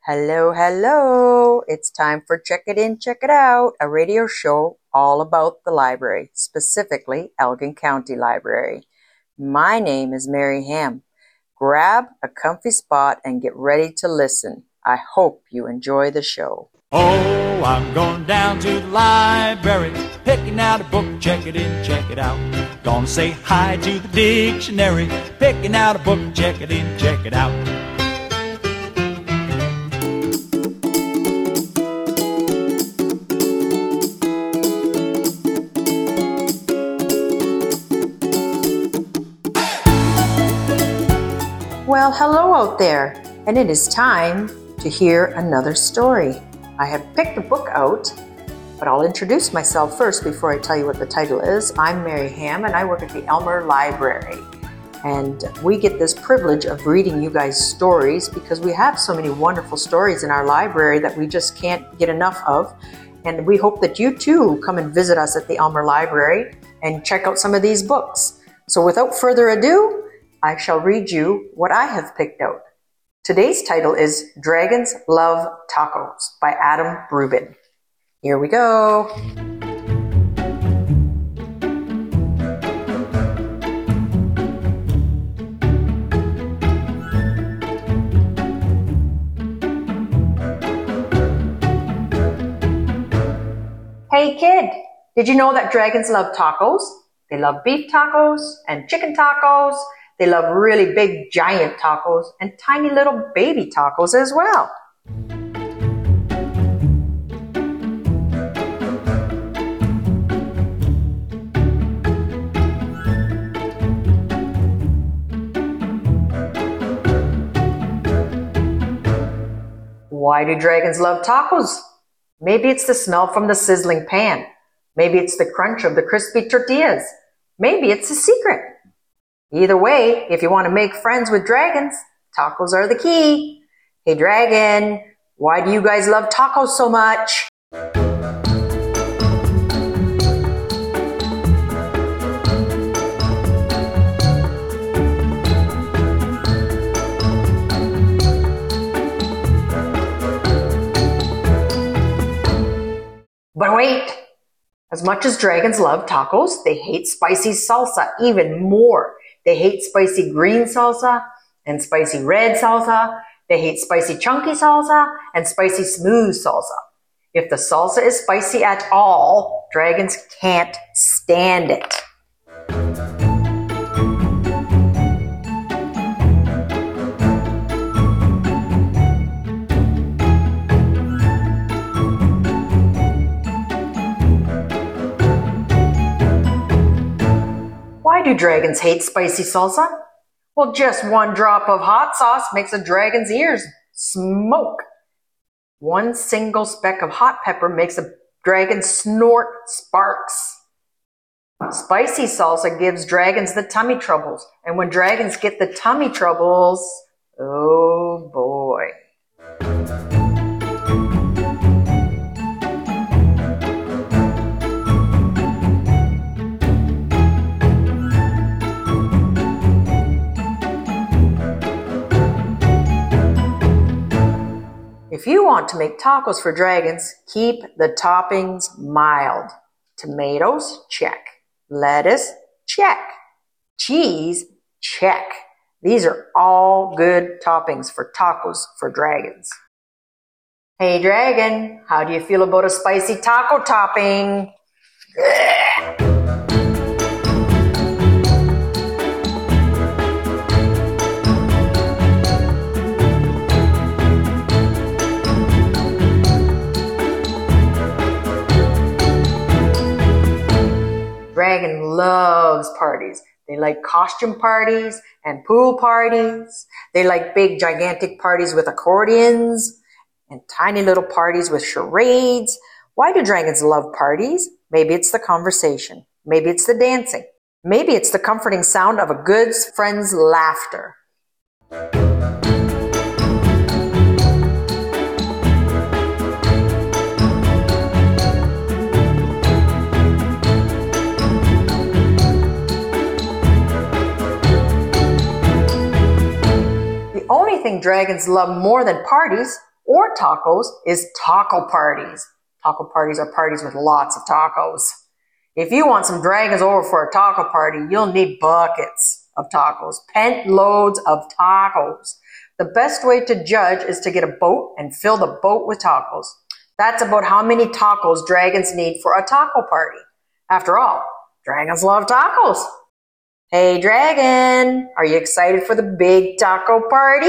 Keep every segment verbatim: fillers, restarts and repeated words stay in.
Hello, hello. It's time for Check It In, Check It Out, a radio show all about the library, specifically Elgin County Library. My name is Mary Ham. Grab a comfy spot and get ready to listen. I hope you enjoy the show. Oh, I'm going down to the library, picking out a book, check it in, check it out. Gonna say hi to the dictionary, picking out a book, check it in, check it out. Well, hello out there, and it is time to hear another story. I have picked a book out, but I'll introduce myself first before I tell you what the title is. I'm Mary Ham, and I work at the Elmer Library. And we get this privilege of reading you guys stories because we have so many wonderful stories in our library that we just can't get enough of. And we hope that you too come and visit us at the Elmer Library and check out some of these books. So without further ado, I shall read you what I have picked out. Today's title is Dragons Love Tacos by Adam Rubin. Here we go. Hey kid, did you know that dragons love tacos? They love beef tacos and chicken tacos. They love really big, giant tacos and tiny little baby tacos as well. Why do dragons love tacos? Maybe it's the smell from the sizzling pan. Maybe it's the crunch of the crispy tortillas. Maybe it's a secret. Either way, if you want to make friends with dragons, tacos are the key. Hey dragon, why do you guys love tacos so much? But wait, as much as dragons love tacos, they hate spicy salsa even more. They hate spicy green salsa and spicy red salsa. They hate spicy chunky salsa and spicy smooth salsa. If the salsa is spicy at all, dragons can't stand it. Why do dragons hate spicy salsa? Well, just one drop of hot sauce makes a dragon's ears smoke. One single speck of hot pepper makes a dragon snort sparks. Spicy salsa gives dragons the tummy troubles. And when dragons get the tummy troubles, oh boy. If you want to make tacos for dragons, keep the toppings mild. Tomatoes, check. Lettuce, check. Cheese, check. These are all good toppings for tacos for dragons. Hey dragon, how do you feel about a spicy taco topping? Ugh. Dragon loves parties. They like costume parties and pool parties. They like big gigantic parties with accordions and tiny little parties with charades. Why do dragons love parties? Maybe it's the conversation. Maybe it's the dancing. Maybe it's the comforting sound of a good friend's laughter. The only thing dragons love more than parties or tacos is taco parties. Taco parties are parties with lots of tacos. If you want some dragons over for a taco party, you'll need buckets of tacos, pent loads of tacos. The best way to judge is to get a boat and fill the boat with tacos. That's about how many tacos dragons need for a taco party. After all, dragons love tacos. Hey dragon, are you excited for the big taco party?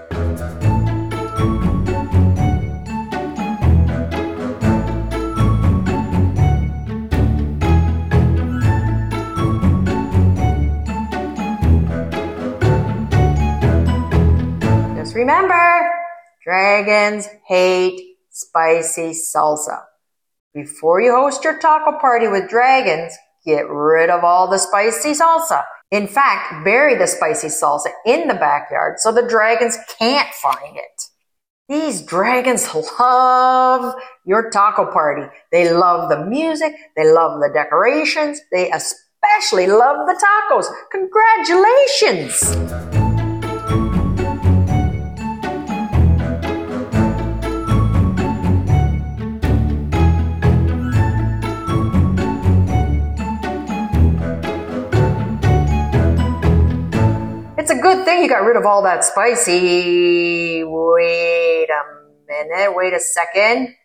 Just remember, dragons hate spicy salsa. Before you host your taco party with dragons, get rid of all the spicy salsa. In fact, bury the spicy salsa in the backyard so the dragons can't find it. These dragons love your taco party. They love the music. They love the decorations. They especially love the tacos. Congratulations! It's a good thing you got rid of all that spicy. Wait a minute. Wait a second.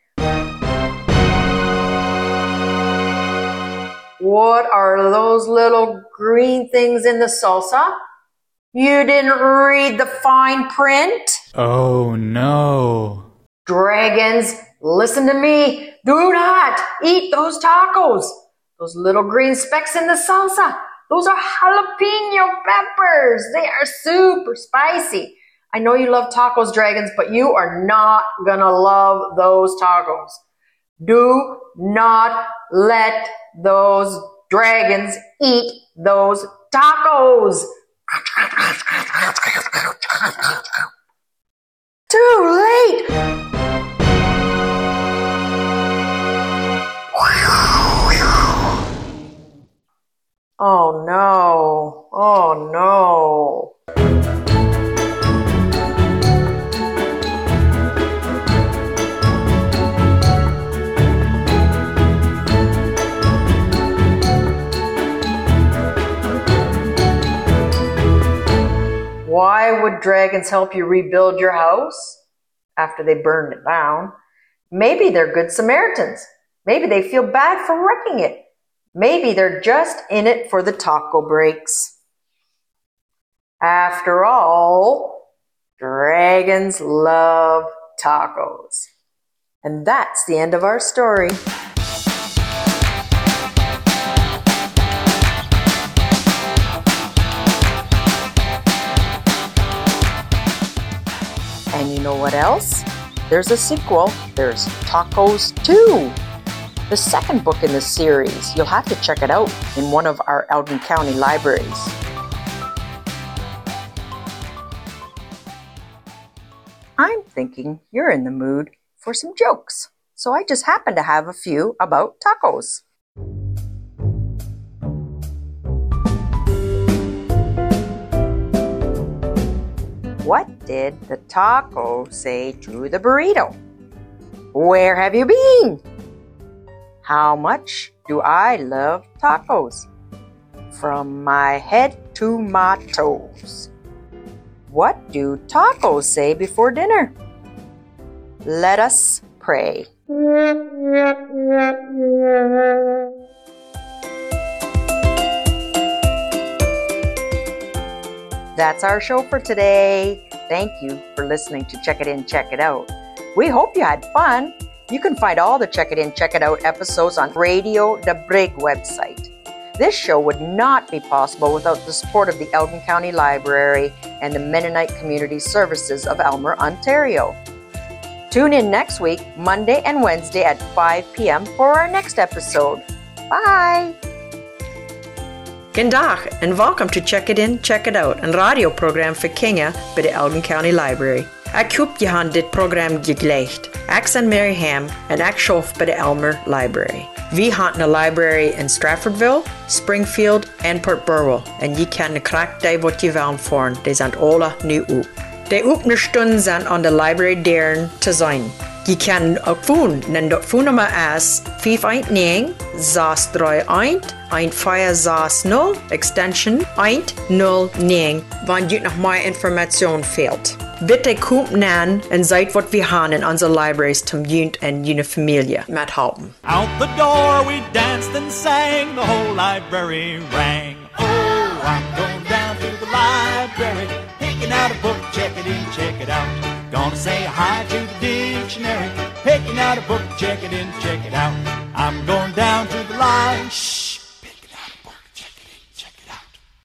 What are those little green things in the salsa? You didn't read the fine print? Oh no. Dragons, listen to me. Do not eat those tacos. Those little green specks in the salsa. Those are jalapeno peppers. They are super spicy. I know you love tacos, dragons, but you are not gonna love those tacos. Do not let those dragons eat those tacos. Too late. Oh no, oh no. Why would dragons help you rebuild your house after they burned it down? Maybe they're good Samaritans. Maybe they feel bad for wrecking it. Maybe they're just in it for the taco breaks. After all, dragons love tacos. And that's the end of our story. And you know what else? There's a sequel. There's Tacos two. The second book in the series. You'll have to check it out in one of our Elgin County libraries. I'm thinking you're in the mood for some jokes, so I just happen to have a few about tacos. What did the taco say to the burrito? Where have you been? How much do I love tacos? From my head to my toes. What do tacos say before dinner? Let us pray. That's our show for today. Thank you for listening to Check It In, Check It Out. We hope you had fun. You can find all the Check It In, Check It Out episodes on Radio Da Brig website. This show would not be possible without the support of the Elgin County Library and the Mennonite Community Services of Elmer, Ontario. Tune in next week, Monday and Wednesday at five p.m. for our next episode. Bye! G'dag and welcome to Check It In, Check It Out, een radioprogram voor kinderen bij de Elgin County Library. Ik hoop je aan dit programma geglecht. Ik ben Mary Ham en ik schoof bij de Elmer Library. We hebben een library in Stratfordville, Springfield en Port Burwell. En je kan de krijgen wat je wil voor. Die zijn alle nu op. Die übne Stunden sind an der Library deren zu sein. Je kann auch phone, denn das Phone-Nummer ist fünf eins neun sechs drei eins eins vier sechs null, Extension eins null neun, wenn ihr noch mehr Informationen fehlt. Bitte kommt nennen und seht, was wir haben in unseren Libraries zum Jugend und jene Familie mithelfen. Out the door we danced and sang, the whole library rang. Oh, I'm going down to the library, picking out a book, check it in, check it out. Gonna say hi to the dictionary, picking out a book, check it in, check it out. I'm going down to the library.